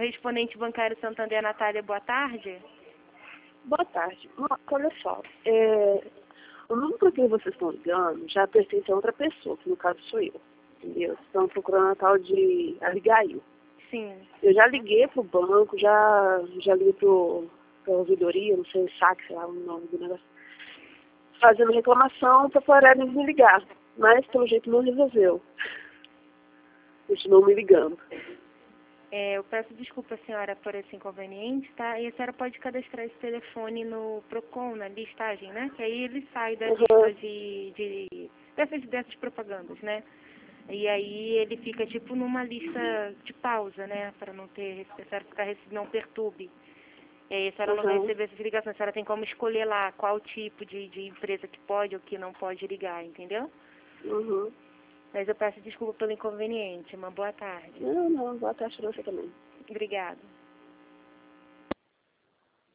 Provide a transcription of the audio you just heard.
correspondente bancário Santander, Natália, boa tarde. Boa tarde. Olha só, o número para quem vocês estão ligando já pertence a outra pessoa, que no caso sou eu, entendeu? Estão procurando a tal de Abigail. Sim. Eu já liguei pro banco, já liguei pra ouvidoria, não sei, saque, sei lá o nome do negócio, fazendo reclamação para pararem de me ligar, mas pelo jeito não resolveu. Continuou me ligando. Eu peço desculpa, senhora, por esse inconveniente, tá? E a senhora pode cadastrar esse telefone no PROCON, na listagem, né? Que aí ele sai da lista dessas propagandas, né? E aí ele fica, tipo, numa lista de pausa, né? Para não ter, a senhora não perturbe. E aí a senhora não vai receber essas ligações. A senhora tem como escolher lá qual tipo de empresa que pode ou que não pode ligar, entendeu? Mas eu peço desculpa pelo inconveniente. Uma boa tarde. Não, boa tarde pra você também. Obrigada.